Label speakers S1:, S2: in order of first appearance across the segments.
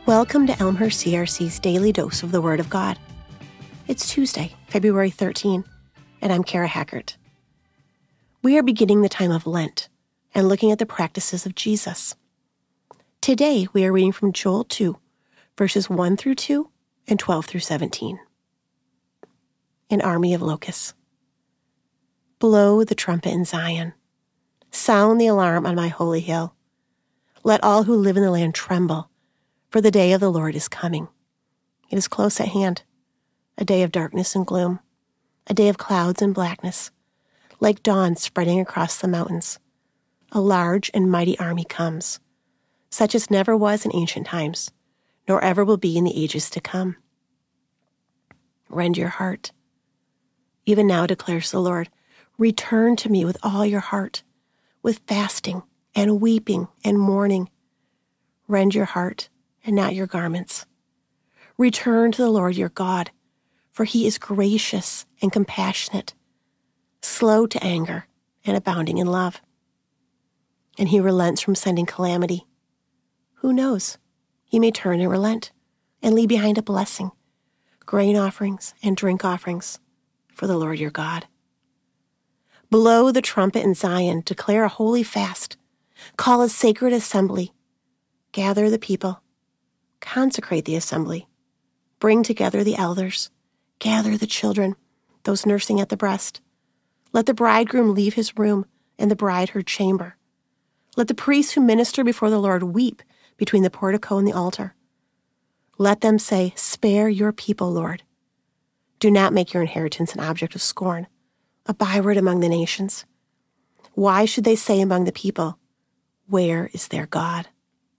S1: Welcome to Elmhurst CRC's Daily Dose of the Word of God. It's Tuesday, February 13, and I'm Kara Hackert. We are beginning the time of Lent and looking at the practices of Jesus. Today, we are reading from Joel 2, verses 1 through 2 and 12 through 17. An army of locusts. Blow the trumpet in Zion. Sound the alarm on my holy hill. Let all who live in the land tremble, for the day of the Lord is coming. It is close at hand, a day of darkness and gloom, a day of clouds and blackness, like dawn spreading across the mountains. A large and mighty army comes, such as never was in ancient times, nor ever will be in the ages to come. Rend your heart. Even now, declares the Lord, return to me with all your heart, with fasting and weeping and mourning. Rend your heart and not your garments. Return to the Lord your God, for he is gracious and compassionate, slow to anger and abounding in love. And he relents from sending calamity. Who knows? He may turn and relent and leave behind a blessing, grain offerings and drink offerings for the Lord your God. Blow the trumpet in Zion, declare a holy fast, call a sacred assembly, gather the people, consecrate the assembly, bring together the elders, gather the children, those nursing at the breast. Let the bridegroom leave his room and the bride her chamber. Let the priests who minister before the Lord weep between the portico and the altar. Let them say, spare your people, Lord. Do not make your inheritance an object of scorn, a byword among the nations. Why should they say among the people, where is their God?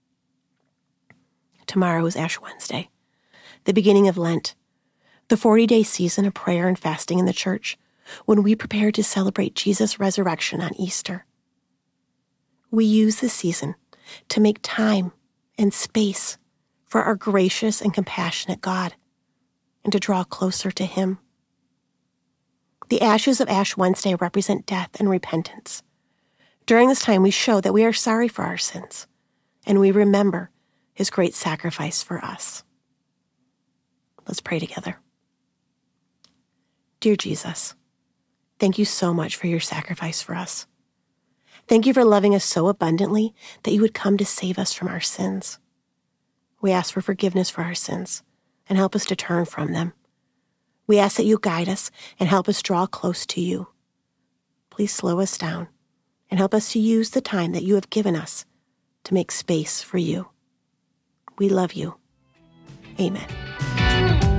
S1: Tomorrow is Ash Wednesday, the beginning of Lent, the 40-day season of prayer and fasting in the church, when we prepare to celebrate Jesus' resurrection on Easter. We use this season to make time and space for our gracious and compassionate God and to draw closer to him. The ashes of Ash Wednesday represent death and repentance. During this time, we show that we are sorry for our sins, and we remember his great sacrifice for us. Let's pray together. Dear Jesus, thank you so much for your sacrifice for us. Thank you for loving us so abundantly that you would come to save us from our sins. We ask for forgiveness for our sins and help us to turn from them. We ask that you guide us and help us draw close to you. Please slow us down and help us to use the time that you have given us to make space for you. We love you. Amen.